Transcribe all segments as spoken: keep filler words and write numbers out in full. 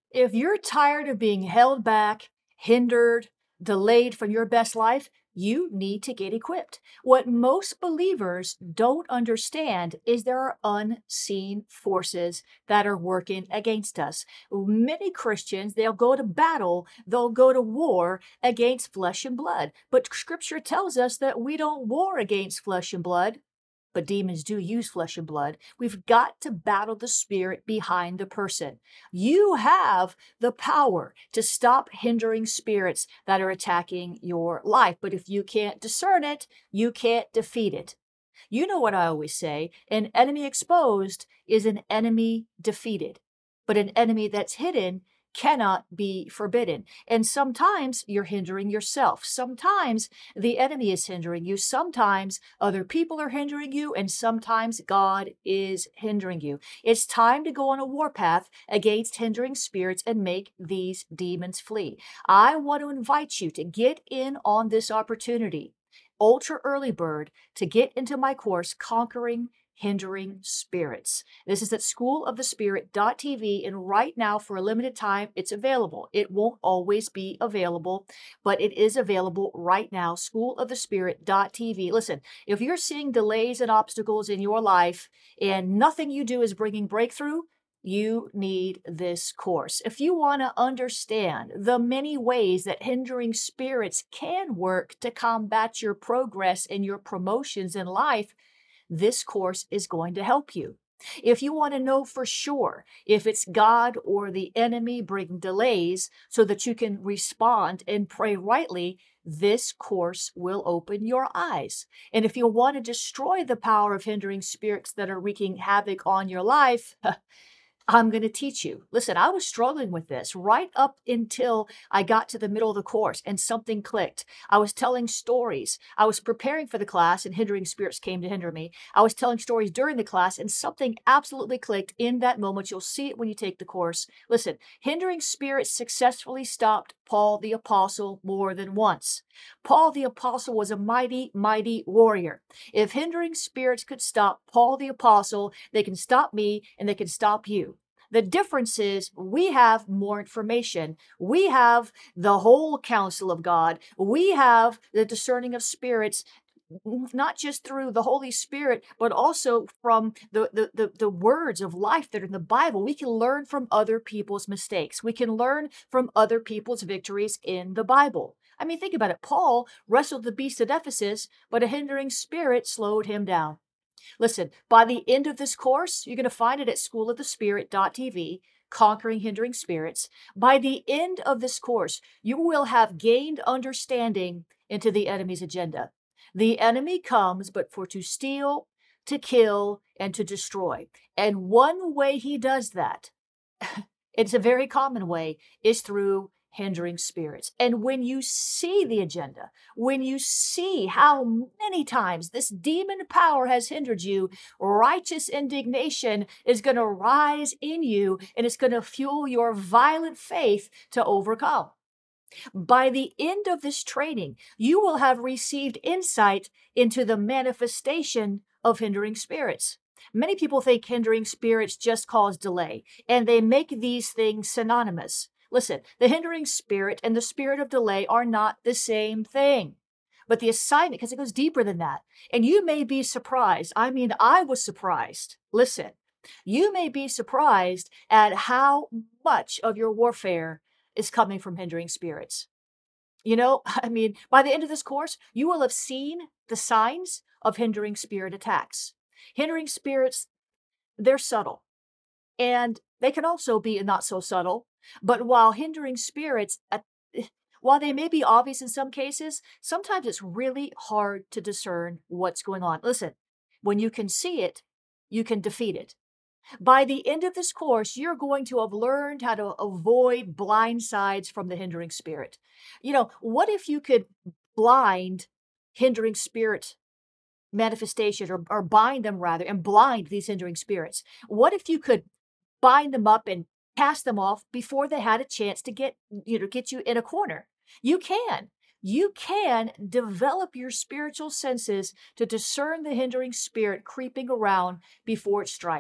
If you're tired of being held back, hindered, delayed from your best life, you need to get equipped. What most believers don't understand is there are unseen forces that are working against us. Many Christians, they'll go to battle, they'll go to war against flesh and blood. But scripture tells us that we don't war against flesh and blood, but demons do use flesh and blood. We've got to battle the spirit behind the person. You have the power to stop hindering spirits that are attacking your life. But if you can't discern it, you can't defeat it. You know what I always say, an enemy exposed is an enemy defeated, but an enemy that's hidden cannot be forbidden. And sometimes you're hindering yourself. Sometimes the enemy is hindering you. Sometimes other people are hindering you. And sometimes God is hindering you. It's time to go on a warpath against hindering spirits and make these demons flee. I want to invite you to get in on this opportunity, ultra early bird, to get into my course, Conquering Hindering Spirits. This is at school of the spirit dot t v, and right now for a limited time it's available. It won't always be available, but it is available right now, school of the spirit dot t v. Listen, if you're seeing delays and obstacles in your life and nothing you do is bringing breakthrough, you need this course. If you want to understand the many ways that hindering spirits can work to combat your progress and your promotions in life, this course is going to help you. If you want to know for sure if it's God or the enemy bringing delays so that you can respond and pray rightly, this course will open your eyes. And if you want to destroy the power of hindering spirits that are wreaking havoc on your life, I'm going to teach you. Listen, I was struggling with this right up until I got to the middle of the course and something clicked. I was telling stories. I was preparing for the class and hindering spirits came to hinder me. I was telling stories during the class and something absolutely clicked in that moment. You'll see it when you take the course. Listen, hindering spirits successfully stopped Paul the Apostle more than once. Paul the Apostle was a mighty, mighty warrior. If hindering spirits could stop Paul the Apostle, they can stop me and they can stop you. The difference is we have more information. We have the whole counsel of God. We have the discerning of spirits, not just through the Holy Spirit, but also from the, the, the, the words of life that are in the Bible. We can learn from other people's mistakes. We can learn from other people's victories in the Bible. I mean, think about it. Paul wrestled the beast at Ephesus, but a hindering spirit slowed him down. Listen, by the end of this course, you're going to find it at school of the spirit dot t v, Conquering Hindering Spirits. By the end of this course, you will have gained understanding into the enemy's agenda. The enemy comes but for to steal, to kill, and to destroy. And one way he does that, it's a very common way, is through hindering spirits. And when you see the agenda, when you see how many times this demon power has hindered you, righteous indignation is going to rise in you and it's going to fuel your violent faith to overcome. By the end of this training, you will have received insight into the manifestation of hindering spirits. Many people think hindering spirits just cause delay, and they make these things synonymous. Listen, the hindering spirit and the spirit of delay are not the same thing. But the assignment, because it goes deeper than that, and you may be surprised. I mean, I was surprised. Listen, you may be surprised at how much of your warfare is coming from hindering spirits. You know, I mean, by the end of this course, you will have seen the signs of hindering spirit attacks. Hindering spirits, they're subtle. And they can also be not so subtle. But while hindering spirits, while they may be obvious in some cases, sometimes it's really hard to discern what's going on. Listen, when you can see it, you can defeat it. By the end of this course, you're going to have learned how to avoid blind sides from the hindering spirit. You know, what if you could blind hindering spirit manifestation, or, or bind them rather, and blind these hindering spirits? What if you could bind them up and cast them off before they had a chance to get, you know, get you in a corner? You can. You can develop your spiritual senses to discern the hindering spirit creeping around before it strikes.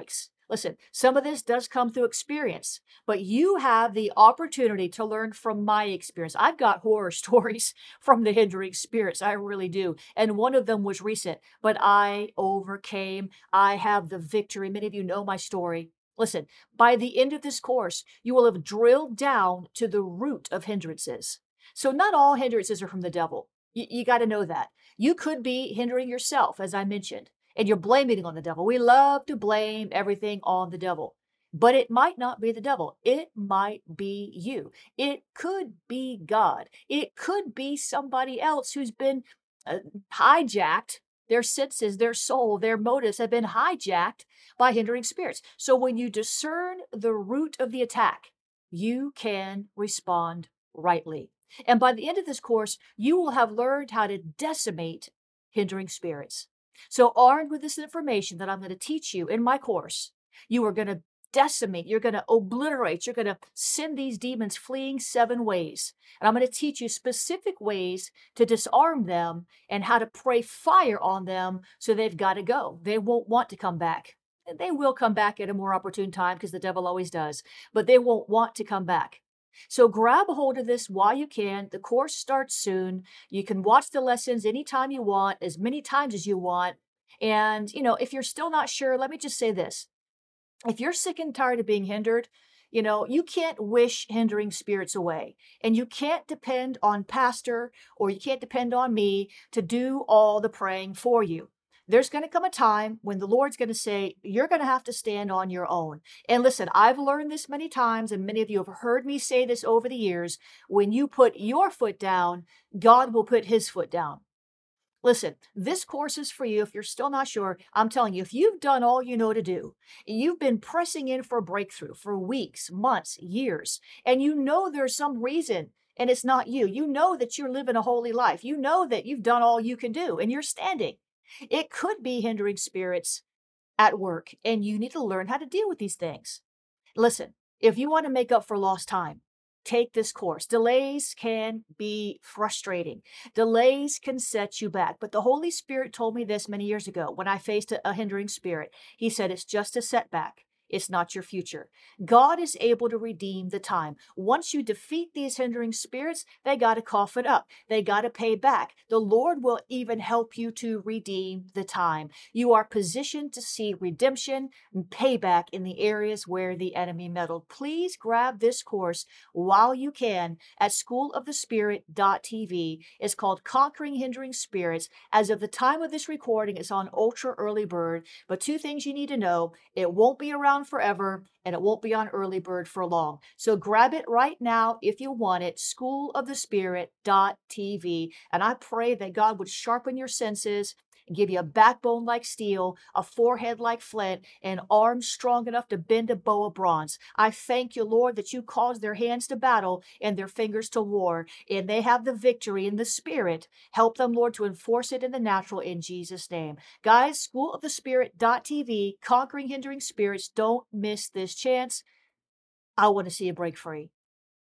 Listen, some of this does come through experience, but you have the opportunity to learn from my experience. I've got horror stories from the hindering spirits. I really do. And one of them was recent, but I overcame. I have the victory. Many of you know my story. Listen, by the end of this course, you will have drilled down to the root of hindrances. So not all hindrances are from the devil. You, you got to know that. You could be hindering yourself, as I mentioned, and you're blaming it on the devil. We love to blame everything on the devil, but it might not be the devil. It might be you. It could be God. It could be somebody else who's been uh, hijacked. Their senses, their soul, their motives have been hijacked by hindering spirits. So when you discern the root of the attack, you can respond rightly. And by the end of this course, you will have learned how to decimate hindering spirits. So armed with this information that I'm going to teach you in my course, you are going to decimate, you're going to obliterate, you're going to send these demons fleeing seven ways. And I'm going to teach you specific ways to disarm them and how to pray fire on them so they've got to go. They won't want to come back. They will come back at a more opportune time because the devil always does, but they won't want to come back. So grab a hold of this while you can. The course starts soon. You can watch the lessons anytime you want, as many times as you want. And, you know, if you're still not sure, let me just say this. If you're sick and tired of being hindered, you know, you can't wish hindering spirits away. And you can't depend on pastor or you can't depend on me to do all the praying for you. There's going to come a time when the Lord's going to say, you're going to have to stand on your own. And listen, I've learned this many times, and many of you have heard me say this over the years. When you put your foot down, God will put his foot down. Listen, this course is for you. If you're still not sure, I'm telling you, if you've done all you know to do, you've been pressing in for a breakthrough for weeks, months, years, and you know there's some reason and it's not you. You know that you're living a holy life. You know that you've done all you can do and you're standing. It could be hindering spirits at work, and you need to learn how to deal with these things. Listen, if you want to make up for lost time, take this course. Delays can be frustrating. Delays can set you back. But the Holy Spirit told me this many years ago when I faced a, a hindering spirit. He said, it's just a setback. It's not your future. God is able to redeem the time. Once you defeat these hindering spirits, they got to cough it up. They got to pay back. The Lord will even help you to redeem the time. You are positioned to see redemption and payback in the areas where the enemy meddled. Please grab this course while you can at school of the spirit dot t v. It's called Conquering Hindering Spirits. As of the time of this recording, it's on Ultra Early Bird. But two things you need to know. It won't be around forever, and it won't be on early bird for long. So grab it right now if you want it, school of the spirit dot t v. And I pray that God would sharpen your senses and give you a backbone like steel, a forehead like flint, and arms strong enough to bend a bow of bronze. I thank you, Lord, that you cause their hands to battle and their fingers to war, and they have the victory in the spirit. Help them, Lord, to enforce it in the natural in Jesus' name. Guys, school of the spirit dot t v, Conquering Hindering Spirits. Don't miss this chance. I want to see you break free.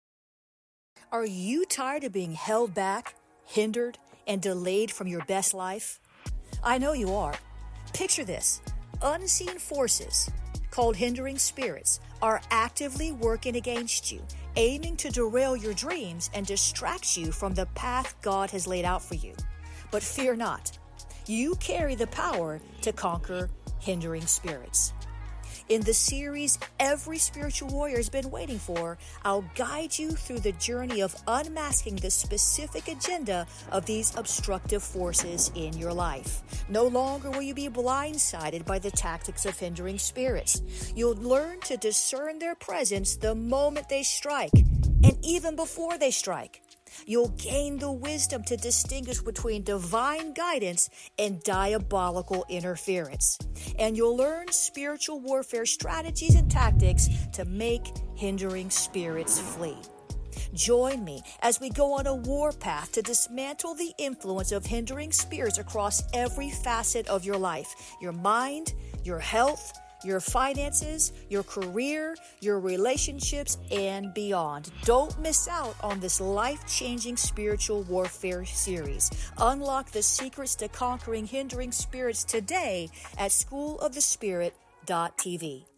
Are you tired of being held back, hindered, and delayed from your best life? I know you are. Picture this. Unseen forces called hindering spirits are actively working against you, aiming to derail your dreams and distract you from the path God has laid out for you. But fear not. You carry the power to conquer hindering spirits. In the series every spiritual warrior has been waiting for, I'll guide you through the journey of unmasking the specific agenda of these obstructive forces in your life. No longer will you be blindsided by the tactics of hindering spirits. You'll learn to discern their presence the moment they strike, and even before they strike. You'll gain the wisdom to distinguish between divine guidance and diabolical interference. And you'll learn spiritual warfare strategies and tactics to make hindering spirits flee. Join me as we go on a war path to dismantle the influence of hindering spirits across every facet of your life, your mind, your health, your finances, your career, your relationships, and beyond. Don't miss out on this life-changing spiritual warfare series. Unlock the secrets to conquering hindering spirits today at school of the spirit dot t v.